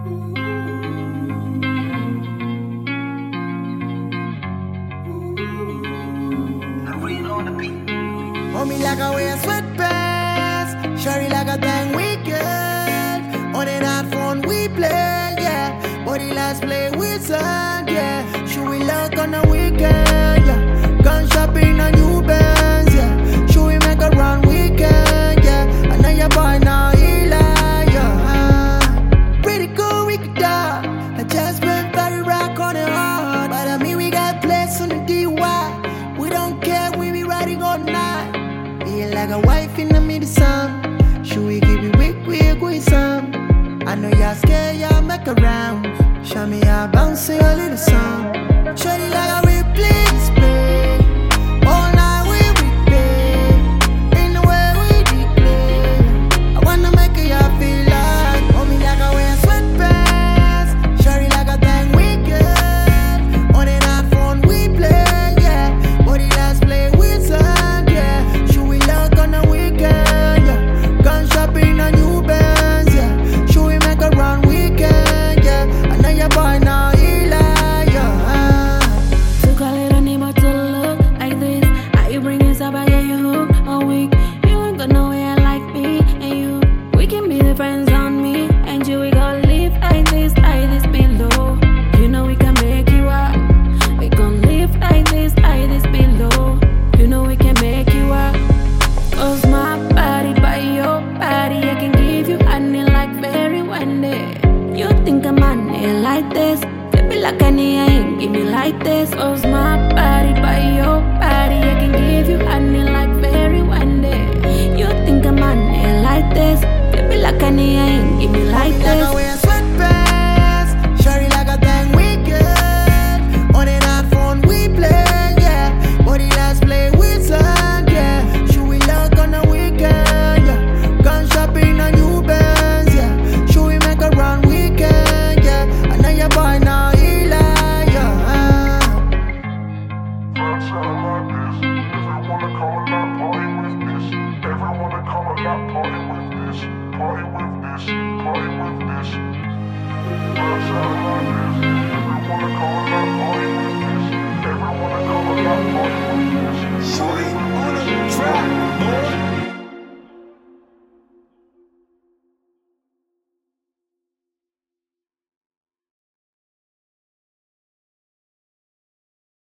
On me like I wear sweatpants, Shorty like a thing weekend. On and out phone we play, yeah. Body let's play with sun, yeah. Should we look on the weekend, yeah. Gun shopping on new bands, yeah. Should we make a run weekend, yeah. I know your boy now, Eli, yeah. Pretty cool, we could die. I just went very rock on it hard. But I mean we got place on the DY. We don't care, we be riding all night. Feel like a wife in the middle sun. Should we give it with some? I know y'all scared, y'all make a round. Show me how bouncing a little song. Shorty like a replay display. All night we replay. In the way we declare. I wanna make it y'all feel like. Hold me like I wear sweatpants. Shorty like a thing weekend. On and out phone we play, yeah. Body let's play with sun, yeah. Should we look on the weekend, yeah. Gun shopping on new bands, yeah. Should we make a run weekend, yeah. I know your boy now, Eli, yeah. Took a little neighbor to look like this. How you bring this up, I get you hooked all week. You ain't got nowhere like me and you. We can be the friends on me and you. We gon' live like this below. You know we can make you up. We gon' live like this below. You know we can make you up. Cause my body by your body, I can give you honey like very Wendy. You think I'm honey like this? Baby like honey, I ain't give me like this. Cause my body by your body, I can give you honey like very Wendy. You think I'm honey like this? Baby like honey, I ain't give me like Like I this. wear